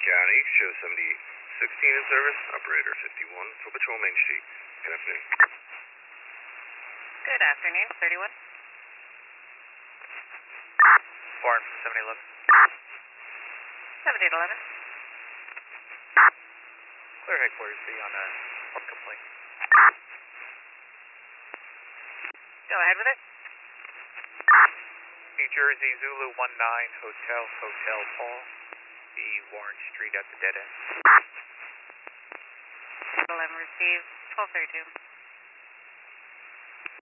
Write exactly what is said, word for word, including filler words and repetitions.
County, show seventy sixteen in service, operator fifty-one, for Patrol Main Street. Good afternoon. Good afternoon, thirty-one. Warren from seventy eleven. seventy eleven. Clear headquarters B on a pump complaint. Go ahead with it. New Jersey, Zulu one nine, Hotel, Hotel Paul. The Warren Street at the dead end. eleven received, twelve thirty-two.